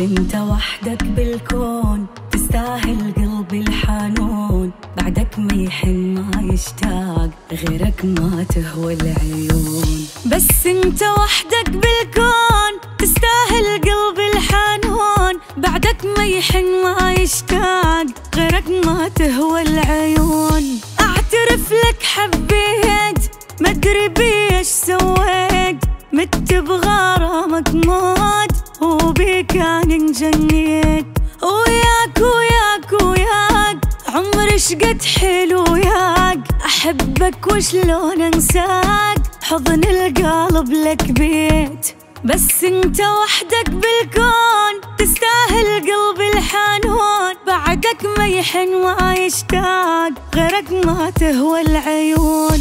انت وحدك بالكون تستاهل قلبي الحنون، بعدك ما يحن ما يشتاق، غيرك ما تهوى العيون. بس انت وحدك بالكون تستاهل قلبي الحنون، بعدك ما يحن ما يشتاق، غيرك ما تهوى العيون. اعترف لك حبيت مدري بيش سويت، مت بغرامك موت وبيك انا انجنيت، وياك وياك وياك عمري شقد حلو وياك، احبك وشلون انساك، حضن القلب لك بيت. بس انت وحدك بالكون تستاهل قلبي الحنون، بعدك ما يحن ما يشتاق، غيرك ما تهوى العيون.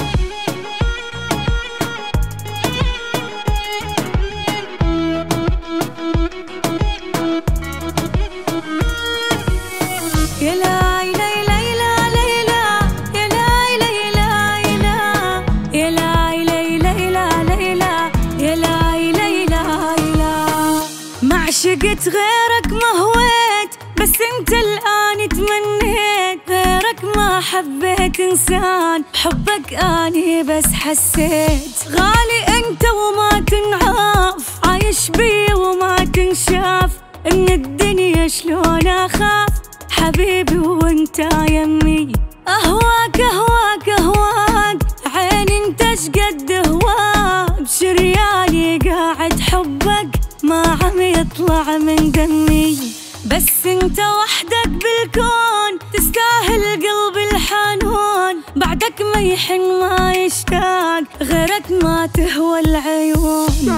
عشقت غيرك ما هويت، بس انت الآن تمنيت، غيرك ما حبيت انسان، حبك اني بس حسيت. غالي انت وما تنعاف، عايش بي وما تنشاف، ان الدنيا شلون اخاف، حبيبي وانت يمي. اهواك اهواك اهواك عيني انت شقد هواك، بشرياني قاعد حبك ما عم يطلع من دمي. بس انت وحدك بالكون تستاهل قلبي الحنون، بعدك ما يحن ما يشتاق، غيرك ما تهوى العيون.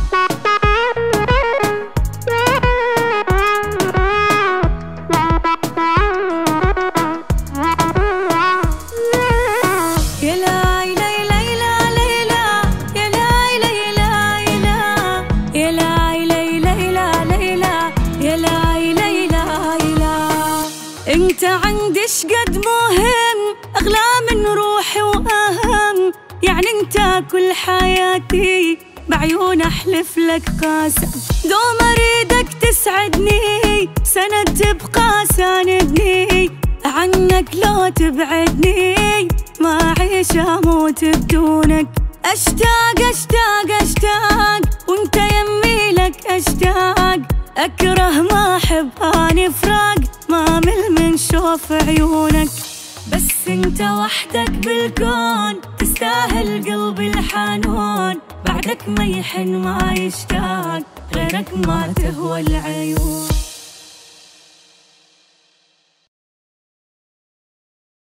انت عندي شقد مهم، اغلى من روحي واهم، يعني انت كل حياتي، بعيون احلف لك قاسم، دوم اريدك تسعدني، سند تبقى ساندني، عنك لو تبعدني ما اعيش اموت بدونك. اشتاق اشتاق اشتاق وانت يمي لك اشتاق، اكره ما احب اني فراق، ما مل من شوف عيونك. بس انت وحدك بالكون تستاهل قلبي الحنون، بعدك ما يحن ما يشتاق، غيرك ما تهوى العيون.